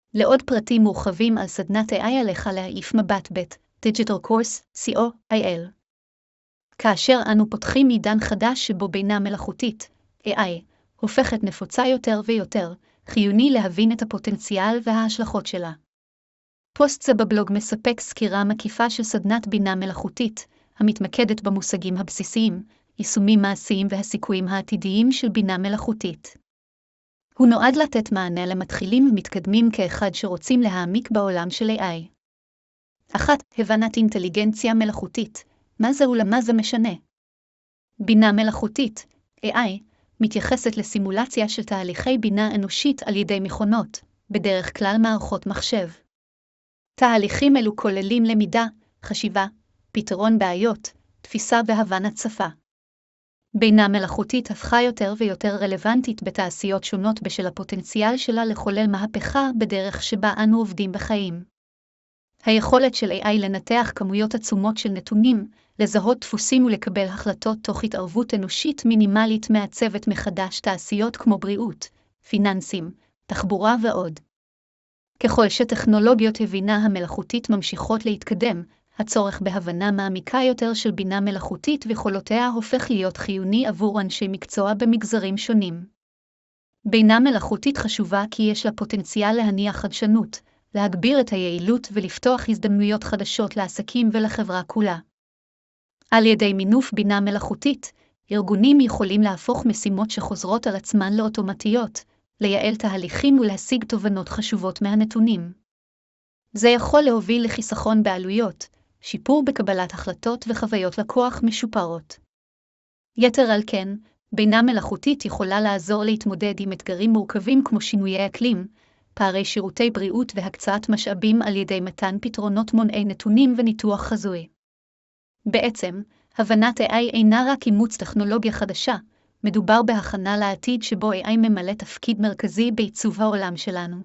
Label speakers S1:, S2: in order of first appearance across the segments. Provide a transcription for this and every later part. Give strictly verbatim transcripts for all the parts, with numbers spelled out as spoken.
S1: לעוד פרטים מורחבים על סדנת איי איי עליך להעיף מבט ב' Digital Course, סי או איי אל. כאשר אנו פותחים עידן חדש שבו בינה מלאכותית, איי איי, הופכת נפוצה יותר ויותר, חיוני להבין את הפוטנציאל וההשלכות שלה. פוסט זה בבלוג מספק סקירה מקיפה של סדנת בינה מלאכותית, המתמקדת במושגים הבסיסיים, יישומים מעשיים והסיכויים העתידיים של בינה מלאכותית. הוא נועד לתת מענה למתחילים ומתקדמים כאחד שרוצים להעמיק בעולם של איי איי. אחת. הבנת אינטליגנציה מלאכותית. מה זה ולמה זה משנה? בינה מלאכותית, איי איי, מתייחסת לסימולציה של תהליכי בינה אנושית על ידי מכונות, בדרך כלל מערכות מחשב. תהליכים אלו כוללים למידה, חשיבה, פתרון בעיות, תפיסה והבנת שפה. בינה מלאכותית הפכה יותר ויותר רלוונטית בתעשיות שונות בשל הפוטנציאל שלה לחולל מהפכה בדרך שבה אנו עובדים בחיים. היכולת של איי איי לנתח כמויות עצומות של נתונים, לזהות דפוסים ולקבל החלטות תוך התערבות אנושית מינימלית מעצבת מחדש תעשיות כמו בריאות, פיננסים, תחבורה ועוד. ככל שטכנולוגיות הבינה המלאכותית ממשיכות להתקדם, הצורך בהבנה מעמיקה יותר של בינה מלאכותית ויכולותיה הופך להיות חיוני עבור אנשי מקצוע במגזרים שונים. בינה מלאכותית חשובה כי יש לה פוטנציאל להניע חדשנות, להגביר את היעילות ולפתוח הזדמנויות חדשות לעסקים ולחברה כולה. על ידי מינוף בינה מלאכותית, ארגונים יכולים להפוך משימות שחוזרות על עצמן לאוטומטיות, לייעל תהליכים ולהשיג תובנות חשובות מהנתונים. זה יכול להוביל לחיסכון בעלויות, שיפור בקבלת החלטות וחוויות לקוח משופרות. יתר על כן, בינה מלאכותית יכולה לעזור להתמודד עם אתגרים מורכבים כמו שינויי אקלים, פערי שירותי בריאות והקצאת משאבים על ידי מתן פתרונות מונעי נתונים וניתוח חזוי. בעצם, הבנת איי איי אינה רק אימוץ טכנולוגיה חדשה, מדובר בהכנה לעתיד שבו איי איי ממלא תפקיד מרכזי בעיצוב העולם שלנו.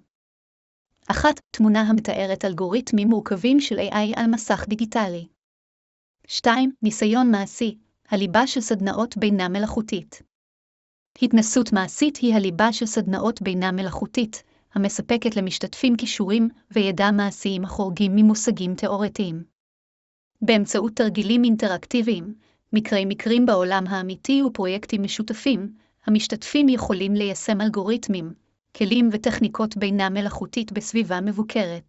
S1: אחת. תמונה המתארת אלגוריתמים מורכבים של איי איי על מסך דיגיטלי. שתיים. ניסיון מעשי, הליבה של סדנאות בינה מלאכותית. התנסות מעשית היא הליבה של סדנאות בינה מלאכותית, המספקת למשתתפים כישורים וידע מעשיים החורגים ממושגים תיאורטיים. באמצעות תרגילים אינטראקטיביים, מקרי מקרים בעולם האמיתי ופרויקטים משותפים, המשתתפים יכולים ליישם אלגוריתמים, כלים וטכניקות בינה מלאכותית בסביבה מבוקרת.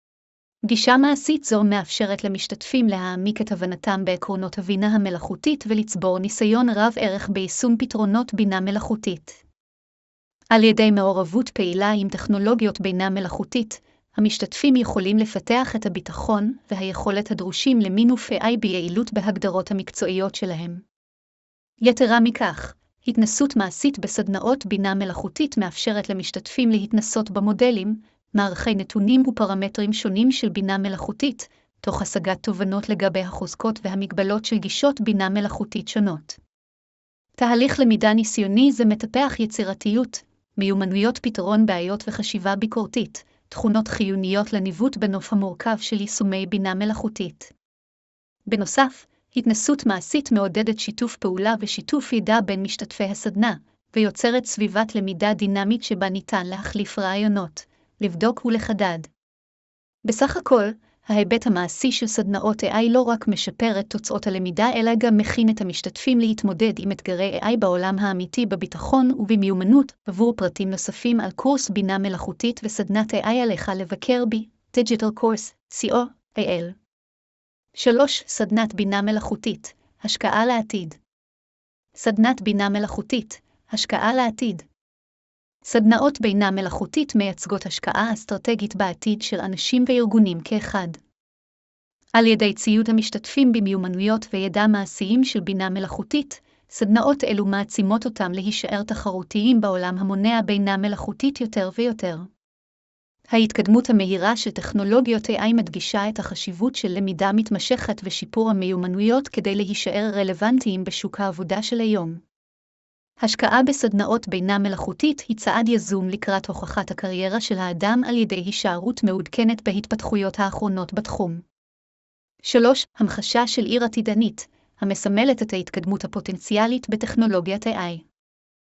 S1: גישה מעשית זו מאפשרת למשתתפים להעמיק את הבנתם בעקרונות הבינה המלאכותית ולצבור ניסיון רב ערך ביישום פתרונות בינה מלאכותית. על ידי מעורבות פעילה עם טכנולוגיות בינה מלאכותית, המשתתפים יכולים לפתח את הביטחון והיכולת הדרושים למינוף איי איי ביעילות בהגדרות המקצועיות שלהם. יתרה מכך, התנסות מעשית בסדנאות בינה מלאכותית מאפשרת למשתתפים להתנסות במודלים, מערכי נתונים ופרמטרים שונים של בינה מלאכותית, תוך השגת תובנות לגבי החוזקות והמגבלות של גישות בינה מלאכותית שונות. תהליך למידה ניסיוני זה מטפח יצירתיות, מיומנויות פתרון בעיות וחשיבה ביקורתית, תכונות חיוניות לניווט בנוף המורכב של יישומי בינה מלאכותית. בנוסף, התנסות מעשית מעודדת שיתוף פעולה ושיתוף ידע בין משתתפי הסדנה, ויוצרת סביבת למידה דינמית שבה ניתן להחליף רעיונות, לבדוק ולחדד. בסך הכל, ההיבט המעשי של סדנאות איי איי לא רק משפר את תוצאות הלמידה, אלא גם מכין את המשתתפים להתמודד עם אתגרי איי איי בעולם האמיתי בביטחון ובמיומנות. עבור פרטים נוספים על קורס בינה מלאכותית וסדנת איי איי עליך לבקר בי, Digital Course, סי או איי אל. שלוש. סדנת בינה מלאכותית, השקעה לעתיד. סדנת בינה מלאכותית, השקעה לעתיד. סדנאות בינה מלאכותית מייצגות השקעה אסטרטגית בעתיד של אנשים וארגונים כאחד. על ידי ציוד המשתתפים במיומנויות וידע מעשיים של בינה מלאכותית, סדנאות אלו מעצימות אותם להישאר תחרותיים בעולם המונע בינה מלאכותית יותר ויותר. ההתקדמות המהירה של טכנולוגיות איי איי מדגישה את החשיבות של למידה מתמשכת ושיפור המיומנויות כדי להישאר רלוונטיים בשוק העבודה של היום. השקעה בסדנאות בינה מלאכותית היא צעד יזום לקראת הוכחת הקריירה של האדם על ידי הישארות מעודכנת בהתפתחויות האחרונות בתחום. שלוש. המחשה של עיר עתידנית, המסמלת את ההתקדמות הפוטנציאלית בטכנולוגיית איי איי.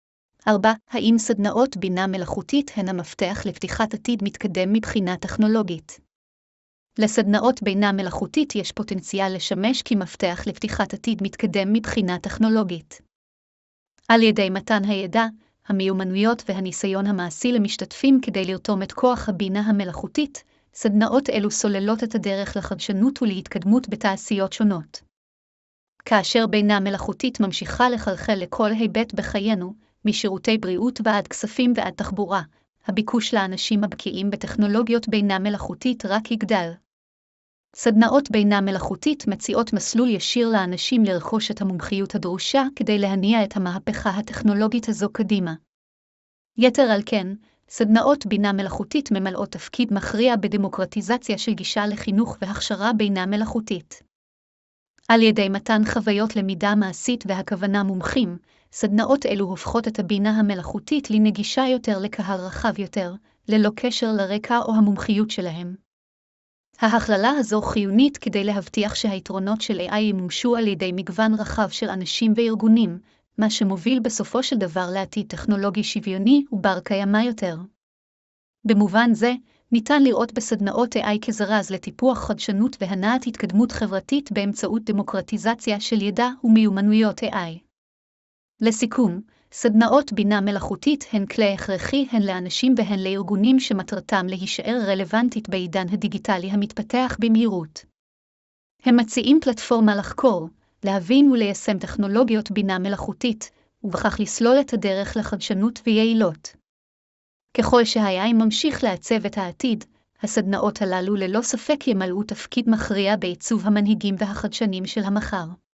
S1: ארבע. האם סדנאות בינה מלאכותית הן המפתח לפתיחת עתיד מתקדם מבחינה טכנולוגית? לסדנאות בינה מלאכותית יש פוטנציאל לשמש כמפתח לפתיחת עתיד מתקדם מבחינה טכנולוגית. על ידי מתן הידע, המיומנויות והניסיון המעשי למשתתפים כדי לרתום את כוח הבינה המלאכותית, סדנאות אלו סוללות את הדרך לחדשנות ולהתקדמות בתעשיות שונות. כאשר בינה מלאכותית ממשיכה לחלחל לכל היבט בחיינו, משירותי בריאות ועד כספים ועד תחבורה, הביקוש לאנשים הבקיאים בטכנולוגיות בינה מלאכותית רק יגדל. סדנאות בינה מלאכותית מציעות מסלול ישיר לאנשים לרכוש את המומחיות הדרושה כדי להניע את המהפכה הטכנולוגית הזו קדימה. יתר על כן, סדנאות בינה מלאכותית ממלאות תפקיד מכריע בדמוקרטיזציה של גישה לחינוך והכשרה בינה מלאכותית. על ידי מתן חוויות למידה מעשית והכוונה מומחים, סדנאות אלו הופכות את הבינה המלאכותית לנגישה יותר לקהל רחב יותר, ללא קשר לרקע או המומחיות שלהם. ההכללה הזו חיונית כדי להבטיח שהיתרונות של איי איי ימומשו על ידי מגוון רחב של אנשים וארגונים, מה שמוביל בסופו של דבר לעתיד טכנולוגי שוויוני ובר קיימא יותר. במובן זה, ניתן לראות בסדנאות איי איי כזרז לטיפוח חדשנות והנעת התקדמות חברתית באמצעות דמוקרטיזציה של ידע ומיומנויות איי איי. לסיכום, סדנאות בינה מלאכותית הן כלי הכרחי הן לאנשים והן לארגונים שמטרתם להישאר רלוונטית בעידן הדיגיטלי המתפתח במהירות. הם מציעים פלטפורמה לחקור, להבין וליישם טכנולוגיות בינה מלאכותית, ובכך לסלול את הדרך לחדשנות ויעילות. ככל שה-איי איי ממשיך לעצב את העתיד, הסדנאות הללו ללא ספק ימלאו תפקיד מכריע בעיצוב המנהיגים והחדשנים של המחר.